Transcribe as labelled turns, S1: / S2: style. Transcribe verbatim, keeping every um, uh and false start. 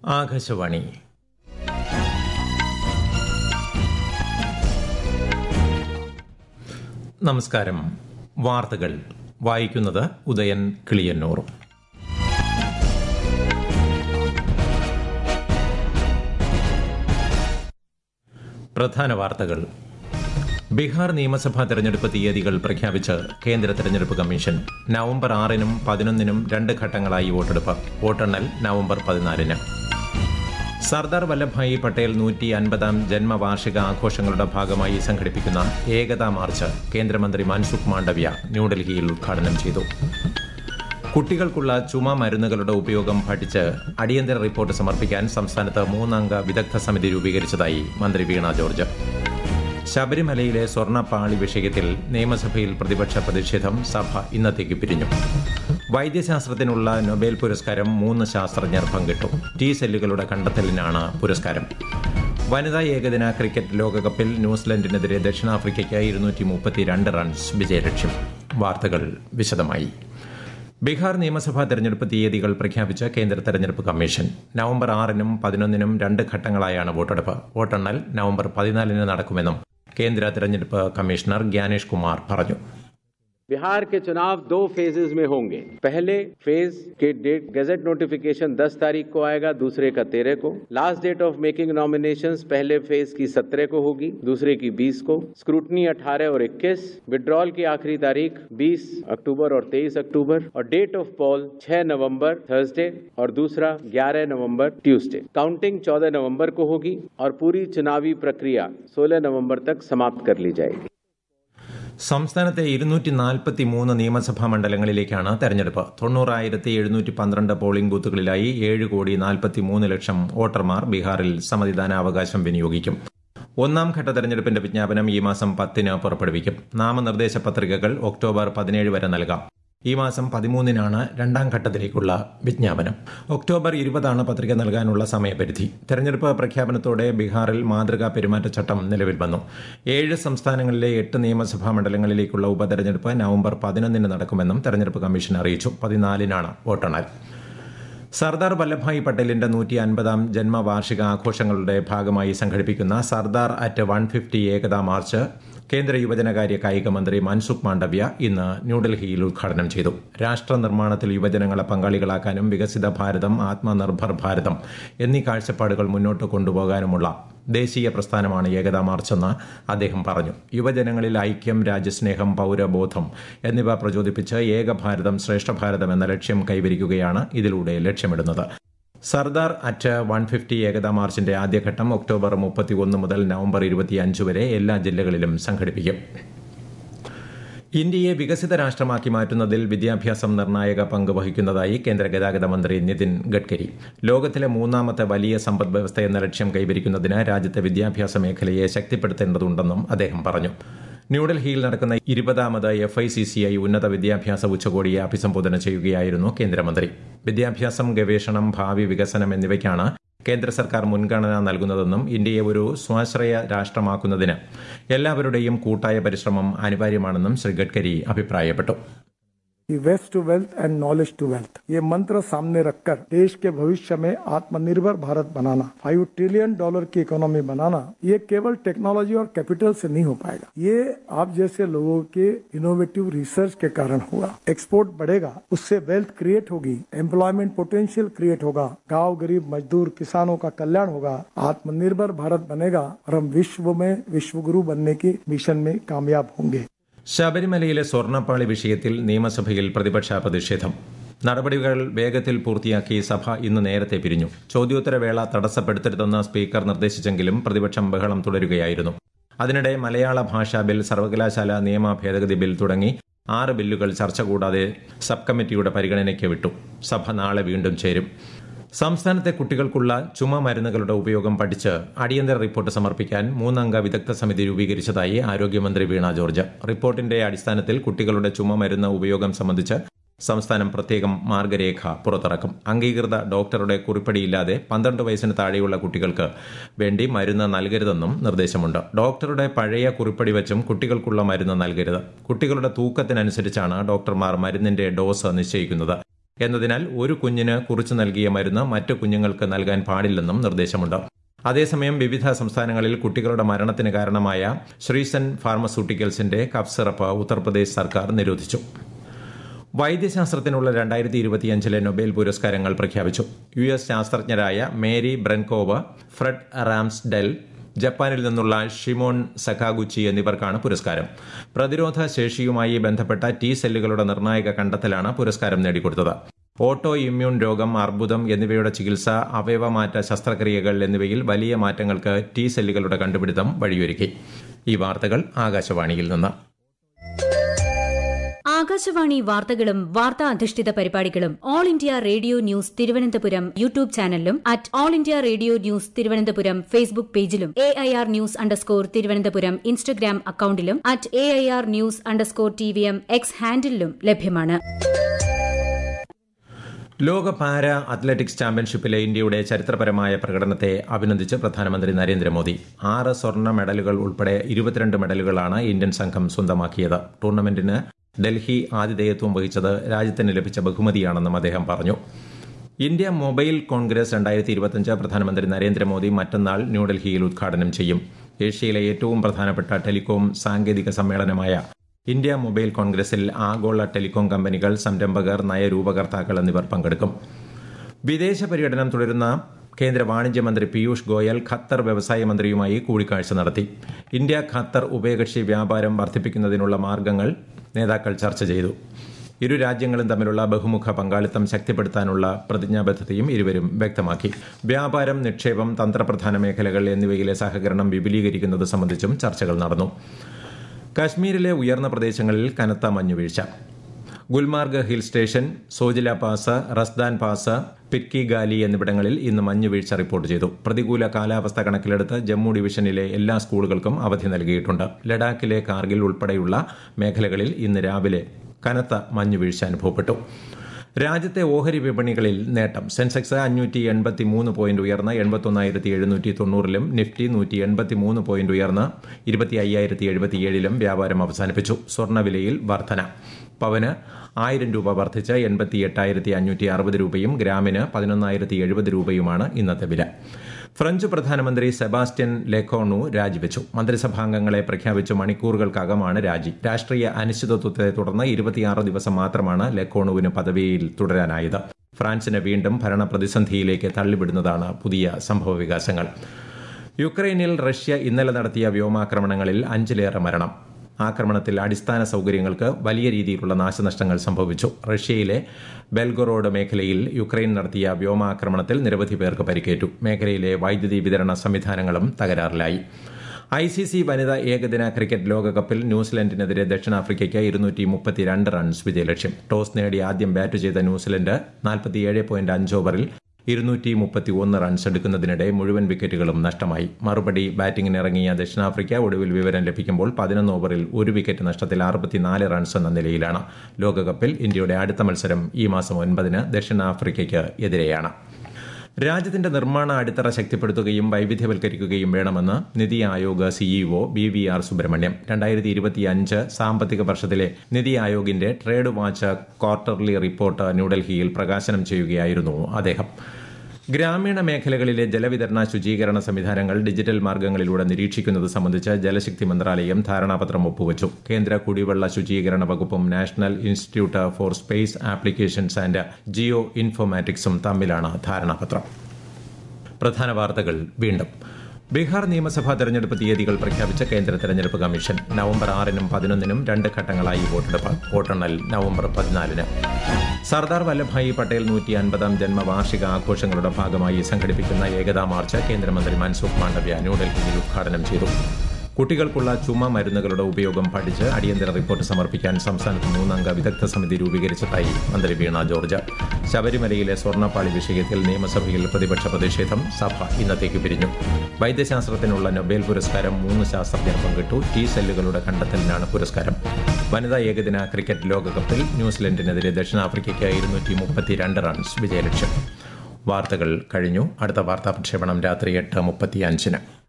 S1: ആകാശവാണി. നമസ്കാരം. വാർത്തകൾ വായിക്കുന്നത് ഉദയൻ കിളിയന്നൂർ. പ്രധാന വാർത്തകൾ. ബീഹാർ നിയമസഭാ തെരഞ്ഞെടുപ്പ് തീയതികൾ പ്രഖ്യാപിച്ച് കേന്ദ്ര തെരഞ്ഞെടുപ്പ് കമ്മീഷൻ. നവംബർ ആറിനും പതിനൊന്നിനും രണ്ട് ഘട്ടങ്ങളായി വോട്ടെടുപ്പ്. വോട്ടെണ്ണൽ നവംബർ പതിനാലിന്. സർദാർ വല്ലഭായി പട്ടേൽ നൂറ്റി അൻപതാം ജന്മവാർഷിക ആഘോഷങ്ങളുടെ ഭാഗമായി സംഘടിപ്പിക്കുന്ന ഏകതാ മാർച്ച് കേന്ദ്രമന്ത്രി മൻസുഖ് മാണ്ഡവ്യ ന്യൂഡൽഹിയിൽ ഉദ്ഘാടനം ചെയ്തു. കുട്ടികൾക്കുള്ള ചുമ മരുന്നുകളുടെ ഉപയോഗം പഠിച്ച് അടിയന്തര റിപ്പോർട്ട് സമർപ്പിക്കാൻ സംസ്ഥാനത്ത് മൂന്നംഗ വിദഗ്ധ സമിതി രൂപീകരിച്ചതായി മന്ത്രി വീണ ജോർജ്. ശബരിമലയിലെ സ്വർണ്ണപ്പാളി വിഷയത്തിൽ നിയമസഭയിൽ പ്രതിപക്ഷ പ്രതിഷേധം. സഭ ഇന്നത്തേക്ക് പിരിഞ്ഞു. വൈദ്യശാസ്ത്രത്തിനുള്ള നൊബേൽ പുരസ്കാരം മൂന്ന് ശാസ്ത്രജ്ഞർ പങ്കിട്ടു. ടി സെല്ലുകളുടെ കണ്ടെത്തലിനാണ് പുരസ്കാരം. വനിതാ ഏകദിന ക്രിക്കറ്റ് ലോകകപ്പിൽ ന്യൂസിലൻഡിനെതിരെ ദക്ഷിണാഫ്രിക്കയ്ക്ക് ഇരുന്നൂറ്റി മുപ്പത്തിരണ്ട് റൺസ് വിജയലക്ഷ്യം. വാർത്തകൾ വിശദമായി. ബീഹാർ നിയമസഭാ തെരഞ്ഞെടുപ്പ് തീയതികൾ പ്രഖ്യാപിച്ച കേന്ദ്ര തെരഞ്ഞെടുപ്പ് കമ്മീഷൻ. നവംബർ ആറിനും പതിനൊന്നിനും രണ്ട് ഘട്ടങ്ങളായാണ് വോട്ടെടുപ്പ്. വോട്ടെണ്ണൽ നവംബർ പതിനാലിന് നടക്കുമെന്നും കേന്ദ്ര തെരഞ്ഞെടുപ്പ് കമ്മീഷണർ ഗ്യാനേഷ് കുമാർ പറഞ്ഞു.
S2: बिहार के चुनाव दो फेजेज में होंगे. पहले फेज के डेट गजट नोटिफिकेशन दस तारीख को आएगा, दूसरे का तेरह को. Last date of making nominations पहले फेज की सत्रह को होगी, दूसरे की बीस को. स्क्रूटनी अठारह और इक्कीस. विड्रॉल की आखिरी तारीख बीस अक्टूबर और तेईस अक्टूबर. और डेट ऑफ पोल छह नवंबर थर्सडे और दूसरा ग्यारह नवंबर ट्यूसडे. काउंटिंग चौदह नवंबर को होगी और पूरी चुनावी प्रक्रिया सोलह नवंबर तक समाप्त कर ली जाएगी.
S1: സംസ്ഥാനത്തെ ഇരുന്നൂറ്റി നാൽപ്പത്തി മൂന്ന് നിയമസഭാ മണ്ഡലങ്ങളിലേക്കാണ് തെരഞ്ഞെടുപ്പ്. തൊണ്ണൂറായിരത്തി എഴുന്നൂറ്റി പന്ത്രണ്ട് പോളിംഗ് ബൂത്തുകളിലായി ഏഴ് കോടി നാൽപ്പത്തി മൂന്ന് ലക്ഷം വോട്ടർമാർ ബീഹാറിൽ സമ്മതിദാനാവകാശം വിനിയോഗിക്കും. ഒന്നാം ഘട്ട തെരഞ്ഞെടുപ്പിന്റെ വിജ്ഞാപനം ഈ മാസം പത്തിന് പുറപ്പെടുവിക്കും. നാമനിർദ്ദേശ പത്രികകൾ ഒക്ടോബർ പതിനേഴ് വരെ നൽകാം. ഈ മാസം പതിമൂന്നിനാണ് രണ്ടാം ഘട്ടത്തിലേക്കുള്ള വിജ്ഞാപനം. ഒക്ടോബർ ഇരുപതാണ് പത്രിക നൽകാനുള്ള സമയപരിധി. തെരഞ്ഞെടുപ്പ് പ്രഖ്യാപനത്തോടെ ബീഹാറിൽ മാതൃകാ പെരുമാറ്റച്ചട്ടം നിലവിൽ വന്നു. ഏഴ് സംസ്ഥാനങ്ങളിലെ എട്ട് നിയമസഭാ മണ്ഡലങ്ങളിലേക്കുള്ള ഉപതെരഞ്ഞെടുപ്പ് നവംബർ പതിനൊന്നിന് നടക്കുമെന്നും തെരഞ്ഞെടുപ്പ് കമ്മീഷൻ അറിയിച്ചു. പതിനാലിനാണ് വോട്ടെണ്ണൽ. സർദാർ വല്ലഭായി പട്ടേലിന്റെ നൂറ്റി അൻപതാം ജന്മവാർഷിക ആഘോഷങ്ങളുടെ ഭാഗമായി സംഘടിപ്പിക്കുന്ന Sardar at one fifty Ekta march കേന്ദ്ര യുവജനകാര്യ കായിക മന്ത്രി മൻസുഖ് മാണ്ഡവ്യ ഇന്ന് ന്യൂഡൽഹിയിൽ ഉദ്ഘാടനം ചെയ്തു. രാഷ്ട്ര നിർമ്മാണത്തിൽ യുവജനങ്ങളെ പങ്കാളികളാക്കാനും വികസിത ഭാരതം, ആത്മനിർഭർ ഭാരതം എന്നീ കാഴ്ചപ്പാടുകൾ മുന്നോട്ട് കൊണ്ടുപോകാനുമുള്ള ദേശീയ പ്രസ്ഥാനമാണ് ഏകതാ മാർച്ചെന്ന് അദ്ദേഹം പറഞ്ഞു. യുവജനങ്ങളിൽ ഐക്യം, രാജ്യസ്നേഹം, പൌരബോധം എന്നിവ പ്രചോദിപ്പിച്ച് ഏകഭാരതം ശ്രേഷ്ഠഭാരതം എന്ന ലക്ഷ്യം കൈവരിക്കുകയാണ് ഇതിലൂടെ ലക്ഷ്യമിടുന്നത്. Sardar at one fifty Ekta മാർച്ചിന്റെ ആദ്യഘട്ടം ഒക്ടോബർ മുപ്പത്തിയൊന്ന് മുതൽ നവംബർ ഇരുപത്തിയഞ്ച് വരെ എല്ലാ ജില്ലകളിലും സംഘടിപ്പിക്കും. ഇന്ത്യയെ വികസിത രാഷ്ട്രമാക്കി മാറ്റുന്നതിൽ വിദ്യാഭ്യാസം നിർണായക പങ്ക് വഹിക്കുന്നതായി കേന്ദ്ര ഗതാഗത മന്ത്രി നിതിൻ ഗഡ്കരി. ലോകത്തിലെ മൂന്നാമത്തെ വലിയ സമ്പദ് വ്യവസ്ഥ എന്ന ലക്ഷ്യം കൈവരിക്കുന്നതിന് രാജ്യത്തെ വിദ്യാഭ്യാസ മേഖലയെ ശക്തിപ്പെടുത്തേണ്ടതുണ്ടെന്നും അദ്ദേഹം പറഞ്ഞു. ന്യൂഡൽഹിയിൽ നടക്കുന്ന ഇരുപതാമത് F I C C I ഉന്നത വിദ്യാഭ്യാസ ഉച്ചകോടിയെ അഭിസംബോധന ചെയ്യുകയായിരുന്നു കേന്ദ്രമന്ത്രി. വിദ്യാഭ്യാസം, ഗവേഷണം, ഭാവി വികസനം എന്നിവയ്ക്കാണ് കേന്ദ്ര സർക്കാർ മുൻഗണന നൽകുന്നതെന്നും ഇന്ത്യയെ ഒരു സ്വാശ്രയ രാഷ്ട്രമാക്കുന്നതിന് എല്ലാവരുടെയും കൂട്ടായ പരിശ്രമം അനിവാര്യമാണെന്നും ശ്രീ ഗഡ്കരി അഭിപ്രായപ്പെട്ടു.
S3: Waste to wealth and knowledge to wealth ये मंत्र सामने रखकर देश के भविष्य में आत्मनिर्भर भारत बनाना, फाइव ट्रिलियन डॉलर की इकोनॉमी बनाना, ये केवल टेक्नोलॉजी और कैपिटल से नहीं हो पाएगा. ये आप जैसे लोगों के इनोवेटिव रिसर्च के कारण होगा. एक्सपोर्ट बढ़ेगा, उससे वेल्थ क्रिएट होगी, एम्प्लॉयमेंट पोटेंशियल क्रिएट होगा, गांव गरीब मजदूर किसानों का कल्याण होगा, आत्मनिर्भर भारत बनेगा और हम विश्व में विश्वगुरु बनने की मिशन में कामयाब होंगे.
S1: ശബരിമലയിലെ സ്വർണ്ണപ്പാളി വിഷയത്തിൽ നിയമസഭയിൽ പ്രതിപക്ഷ പ്രതിഷേധം. നടപടികൾ വേഗത്തിൽ പൂർത്തിയാക്കി സഭ ഇന്ന് നേരത്തെ പിരിഞ്ഞു. ചോദ്യോത്തരവേള തടസ്സപ്പെടുത്തരുതെന്ന് സ്പീക്കർ നിർദ്ദേശിച്ചെങ്കിലും പ്രതിപക്ഷം ബഹളം തുടരുകയായിരുന്നു. അതിനിടെ മലയാള ഭാഷാ ബിൽ, സർവകലാശാല നിയമ ഭേദഗതി ബിൽ തുടങ്ങി ആറ് ബില്ലുകൾ ചർച്ച കൂടാതെ സബ് കമ്മിറ്റിയുടെ പരിഗണനയ്ക്ക് വിട്ടു. സഭ നാളെ വീണ്ടും ചേരും. സംസ്ഥാനത്തെ കുട്ടികൾക്കുള്ള ചുമ മരുന്നുകളുടെ ഉപയോഗം പഠിച്ച് അടിയന്തര റിപ്പോർട്ട് സമർപ്പിക്കാൻ മൂന്നംഗ വിദഗ്ധ സമിതി രൂപീകരിച്ചതായി ആരോഗ്യമന്ത്രി വീണ ജോർജ്. റിപ്പോർട്ടിന്റെ അടിസ്ഥാനത്തിൽ കുട്ടികളുടെ ചുമ മരുന്ന് ഉപയോഗം സംബന്ധിച്ച് സംസ്ഥാനം പ്രത്യേകം മാർഗരേഖ പുറത്തിറക്കും. അംഗീകൃത ഡോക്ടറുടെ കുറിപ്പടിയില്ലാതെ പന്ത്രണ്ട് വയസ്സിന് താഴെയുള്ള കുട്ടികൾക്ക് വേണ്ടി മരുന്ന് നൽകരുതെന്നും നിർദ്ദേശമുണ്ട്. ഡോക്ടറുടെ പഴയ കുറിപ്പടി വെച്ചും കുട്ടികൾക്കുള്ള മരുന്ന് നൽകരുത്. കുട്ടികളുടെ തൂക്കത്തിനനുസരിച്ചാണ് ഡോക്ടർമാർ മരുന്നിന്റെ ഡോസ് നിശ്ചയിക്കുന്നത്. എന്നതിനാൽ ഒരു കുഞ്ഞിന് കുറിച്ചു നൽകിയ മരുന്ന് മറ്റു കുഞ്ഞുങ്ങൾക്ക് നൽകാൻ പാടില്ലെന്നും നിർദ്ദേശമുണ്ട്. അതേസമയം വിവിധ സംസ്ഥാനങ്ങളിൽ കുട്ടികളുടെ മരണത്തിന് കാരണമായ ശ്രീസൻ ഫാർമസ്യൂട്ടിക്കൽസിന്റെ കഫ് സിറപ്പ് ഉത്തർപ്രദേശ് സർക്കാർ നിരോധിച്ചു. വൈദ്യശാസ്ത്രത്തിനുള്ള രണ്ടായിരത്തി ഇരുപത്തിയഞ്ചിലെ നൊബേൽ പുരസ്കാരങ്ങൾ പ്രഖ്യാപിച്ചു. യു എസ് ശാസ്ത്രജ്ഞരായ മേരി ബ്രൻകോവ്, ഫ്രെഡ് റാംസ്ഡെൽ, ജപ്പാനിൽ നിന്നുള്ള ഷിമോൺ സക്കാഗുച്ചി എന്നിവർക്കാണ് പുരസ്കാരം. പ്രതിരോധ ശേഷിയുമായി ബന്ധപ്പെട്ട ടി സെല്ലുകളുടെ നിർണായക കണ്ടെത്തലാണ് പുരസ്കാരം നേടിക്കൊടുത്തത്. ഓട്ടോ ഇമ്മ്യൂൺ രോഗം, അർബുദം എന്നിവയുടെ ചികിത്സ, അവയവമാറ്റ ശസ്ത്രക്രിയകൾ എന്നിവയിൽ വലിയ മാറ്റങ്ങൾക്ക് ടി സെല്ലുകളുടെ കണ്ടുപിടുത്തം വഴിയൊരുക്കി. ഈ വാർത്തകൾ ആകാശവാണിയിൽ നിന്ന്.
S4: ആകാശവാണി വാർത്തകളും വാർത്താ അധിഷ്ഠിത പരിപാടികളും all India radio news Thiruvananthapuram YouTube ചാനലിലും at all India radio news Thiruvananthapuram Facebook പേജിലും A I R news underscore Thiruvananthapuram Instagram അക്കൌണ്ടിലും at A I R news underscore T V M X ഹാൻഡിലും ലഭ്യമാണ്.
S1: ലോക പാരാ അത്ലറ്റിക്സ് ചാമ്പ്യൻഷിപ്പിലെ ഇന്ത്യയുടെ ചരിത്രപരമായ പ്രകടനത്തെ അഭിനന്ദിച്ച് പ്രധാനമന്ത്രി നരേന്ദ്രമോദി. ആറ് സ്വർണ്ണ മെഡലുകൾ ഉൾപ്പെടെ ഇരുപത്തിരണ്ട് മെഡലുകളാണ് ഇന്ത്യൻ സംഘം സ്വന്തമാക്കിയത്. ടൂർണമെന്റിന് ഡൽഹി ആതിഥേയത്വം വഹിച്ചത് രാജ്യത്തിന് ലഭിച്ച ബഹുമതിയാണെന്നും അദ്ദേഹം പറഞ്ഞു. ഇന്ത്യ മൊബൈൽ കോൺഗ്രസ് രണ്ടായിരത്തി ഇരുപത്തിയഞ്ച് പ്രധാനമന്ത്രി നരേന്ദ്രമോദി മറ്റന്നാൾ ന്യൂഡൽഹിയിൽ ഉദ്ഘാടനം ചെയ്യും. ഏഷ്യയിലെ ഏറ്റവും പ്രധാനപ്പെട്ട ടെലികോം സാങ്കേതിക സമ്മേളനമായ ഇന്ത്യ മൊബൈൽ കോൺഗ്രസിൽ ആഗോള ടെലികോം കമ്പനികൾ, സംരംഭകർ, നയരൂപകർത്താക്കൾ എന്നിവർ പങ്കെടുക്കും. വിദേശ പര്യടനം തുടരുന്ന കേന്ദ്ര വാണിജ്യമന്ത്രി പീയൂഷ് ഗോയൽ ഖത്തർ വ്യവസായ മന്ത്രിയുമായി കൂടിക്കാഴ്ച നടത്തി. ഇന്ത്യ ഖത്തർ ഉഭയകക്ഷി വ്യാപാരം വർദ്ധിപ്പിക്കുന്നതിനുള്ള മാർഗങ്ങൾ നേതാക്കൾ ചർച്ച ചെയ്തു. ഇരു രാജ്യങ്ങളും തമ്മിലുള്ള ബഹുമുഖ പങ്കാളിത്തം ശക്തിപ്പെടുത്താനുള്ള പ്രതിജ്ഞാബദ്ധതയും ഇരുവരും വ്യക്തമാക്കി. വ്യാപാരം, നിക്ഷേപം, തന്ത്രപ്രധാന മേഖലകൾ എന്നിവയിലെ സഹകരണം വിപുലീകരിക്കുന്നത് സംബന്ധിച്ചും ചർച്ചകൾ നടന്നു. കശ്മീരിലെ ഉയർന്ന പ്രദേശങ്ങളിൽ കനത്ത മഞ്ഞുവീഴ്ച. Gulmarg hill station, Zojila pass, Razdan pass, Pir Ki Gali എന്നിവിടങ്ങളിൽ ഇന്ന് മഞ്ഞുവീഴ്ച റിപ്പോർട്ട് ചെയ്തു. പ്രതികൂല കാലാവസ്ഥ കണക്കിലെടുത്ത് ജമ്മു ഡിവിഷനിലെ എല്ലാ സ്കൂളുകൾക്കും അവധി നൽകിയിട്ടുണ്ട്. ലഡാക്കിലെ കാർഗിൽ ഉൾപ്പെടെയുള്ള മേഖലകളിൽ ഇന്ന് രാവിലെ കനത്ത മഞ്ഞുവീഴ്ച അനുഭവപ്പെട്ടു. രാജ്യത്തെ ഓഹരി വിപണികളിൽ നേട്ടം. സെൻസെക്സ് അഞ്ഞൂറ്റി എൺപത്തി മൂന്ന് പോയിന്റ് ഉയർന്ന് എൺപത്തൊന്നായിരത്തി എഴുന്നൂറ്റി തൊണ്ണൂറിലും നിഫ്റ്റി നൂറ്റി എൺപത്തി മൂന്ന് പോയിന്റ് ഉയർന്ന് ഇരുപത്തി അയ്യായിരത്തി എഴുപത്തിയേഴിലും വ്യാപാരം അവസാനിപ്പിച്ചു. സ്വർണ്ണവിലയിൽ വർധന. പവന് ആയിരം രൂപ വർദ്ധിച്ച് എൺപത്തി എട്ടായിരത്തി അഞ്ഞൂറ്റി അറുപത് രൂപയും ഗ്രാമിന് പതിനൊന്നായിരത്തി എഴുപത് രൂപയുമാണ് ഇന്നത്തെ വില. ഫ്രഞ്ച് പ്രധാനമന്ത്രി സെബാസ്റ്റ്യൻ ലെക്കോണു രാജിവെച്ചു. മന്ത്രിസഭാംഗങ്ങളെ പ്രഖ്യാപിച്ചു മണിക്കൂറുകൾക്കകമാണ് രാജി. രാഷ്ട്രീയ അനിശ്ചിതത്വത്തെ തുടർന്ന് ഇരുപത്തിയാറ് ദിവസം മാത്രമാണ് ലെക്കോണുവിന് പദവിയിൽ തുടരാനായത്. ഫ്രാൻസിനെ വീണ്ടും ഭരണപ്രതിസന്ധിയിലേക്ക് തള്ളിവിടുന്നതാണ് പുതിയ സംഭവവികാസങ്ങൾ. യുക്രൈനിൽ റഷ്യ ഇന്നലെ നടത്തിയ വ്യോമാക്രമണങ്ങളിൽ അഞ്ചിലേറെ മരണം. ആക്രമണത്തിൽ അടിസ്ഥാന സൌകര്യങ്ങൾക്ക് വലിയ രീതിയിലുള്ള നാശനഷ്ടങ്ങൾ സംഭവിച്ചു. റഷ്യയിലെ ബെൽഗൊറോഡ് മേഖലയിൽ യുക്രൈൻ നടത്തിയ വ്യോമാക്രമണത്തിൽ നിരവധി പേർക്ക് പരിക്കേറ്റു. മേഖലയിലെ വൈദ്യുതി വിതരണ സംവിധാനങ്ങളും തകരാറിലായി. ഐ സി സി വനിതാ ഏകദിന ക്രിക്കറ്റ് ലോകകപ്പിൽ ന്യൂസിലൻഡിനെതിരെ ദക്ഷിണാഫ്രിക്കയ്ക്ക് ഇരുന്നൂറ്റി മുപ്പത്തിരണ്ട് റൺസ് വിജയലക്ഷ്യം. ടോസ് നേടി ആദ്യം ബാറ്റ് ചെയ്ത ന്യൂസിലൻഡ് നാൽപ്പത്തിയേഴ് പോയിന്റ് അഞ്ച് ഓവറിൽ ഇരുന്നൂറ്റി മുപ്പത്തി ഒന്ന് റൺസ് എടുക്കുന്നതിനിടെ മുഴുവൻ വിക്കറ്റുകളും നഷ്ടമായി. മറുപടി ബാറ്റിംഗിനിറങ്ങിയ ദക്ഷിണാഫ്രിക്ക ഒടുവിൽ വിവരം ലഭിക്കുമ്പോൾ പതിനൊന്ന് ഓവറിൽ ഒരു വിക്കറ്റ് നഷ്ടത്തിൽ അറുപത്തിനാല് റൺസ് എന്ന നിലയിലാണ്. ലോകകപ്പിൽ ഇന്ത്യയുടെ അടുത്ത മത്സരം ഈ മാസം ഒൻപതിന് ദക്ഷിണാഫ്രിക്കയ്ക്ക് എതിരെയാണ്. രാജ്യത്തിന്റെ നിർമ്മാണ അടിത്തറ ശക്തിപ്പെടുത്തുകയും വൈവിധ്യവൽക്കരിക്കുകയും വേണമെന്ന് NITI Aayog CEO B V R Subrahmanyam രണ്ടായിരത്തി ഇരുപത്തിയഞ്ച് സാമ്പത്തിക വർഷത്തിലെ നിതി ആയോഗിന്റെ ട്രേഡ് വാച്ച് ക്വാർട്ടർലി റിപ്പോർട്ട് ന്യൂഡൽഹിയിൽ പ്രകാശനം ചെയ്യുകയായിരുന്നു അദ്ദേഹം. ഗ്രാമീണ മേഖലകളിലെ ജലവിതരണ ശുചീകരണ സംവിധാനങ്ങൾ ഡിജിറ്റൽ മാർഗ്ഗങ്ങളിലൂടെ നിരീക്ഷിക്കുന്നത് സംബന്ധിച്ച് ജലശക്തി മന്ത്രാലയം ധാരണാപത്രം ഒപ്പുവച്ചു. കേന്ദ്ര കുടിവെള്ള ശുചീകരണ വകുപ്പും national institute for space applications and geo ഇൻഫോമാറ്റിക്സും തമ്മിലാണ് ധാരണാപത്രം. പ്രധാന വാർത്തകൾ വീണ്ടും. ബീഹാർ നിയമസഭാ തെരഞ്ഞെടുപ്പ് തീയതികൾ പ്രഖ്യാപിച്ച കേന്ദ്ര തെരഞ്ഞെടുപ്പ് കമ്മീഷൻ. നവംബർ ആറിനും പതിനൊന്നിനും രണ്ട് ഘട്ടങ്ങളായി വോട്ടെടുപ്പ്. വോട്ടെണ്ണൽ നവംബർ പതിനാലിന്. സർദാർ വല്ലഭായി പട്ടേൽ നൂറ്റി അൻപതാം ജന്മവാർഷിക ആഘോഷങ്ങളുടെ ഭാഗമായി സംഘടിപ്പിക്കുന്ന ഏകതാ മാർച്ച് കേന്ദ്രമന്ത്രി മൻസുഖ് മാണ്ഡവ്യ ന്യൂഡൽഹിയിൽ ഉദ്ഘാടനം ചെയ്തു. കുട്ടികൾക്കുള്ള ചുമ മരുന്നുകളുടെ ഉപയോഗം പഠിച്ച് അടിയന്തര റിപ്പോർട്ട് സമർപ്പിക്കാൻ സംസ്ഥാനത്ത് മൂന്നംഗ വിദഗ്ധ സമിതി രൂപീകരിച്ചതായി മന്ത്രി വീണ ജോർജ്. ശബരിമലയിലെ സ്വർണ്ണപ്പാളി വിഷയത്തിൽ നിയമസഭയിൽ പ്രതിപക്ഷ പ്രതിഷേധം. സഭ ഇന്നത്തേക്ക് പിരിഞ്ഞു. വൈദ്യശാസ്ത്രത്തിനുള്ള നൊബേൽ പുരസ്കാരം മൂന്ന് ശാസ്ത്രജ്ഞർ പങ്കിട്ടു. ടി സെല്ലുകളുടെ കണ്ടെത്തലിനാണ് പുരസ്കാരം. വനിതാ ഏകദിന ക്രിക്കറ്റ് ലോകകപ്പിൽ ന്യൂസിലൻഡിനെതിരെ ദക്ഷിണാഫ്രിക്കയ്ക്ക് ഇരുന്നൂറ്റി മുപ്പത്തിരണ്ട് റൺസ് വിജയലക്ഷ്യം. വാർത്തകൾ കഴിഞ്ഞു. അടുത്ത വാർത്താ പ്രക്ഷേപണം രാത്രി എട്ട് മുപ്പത്തിയഞ്ചിന്.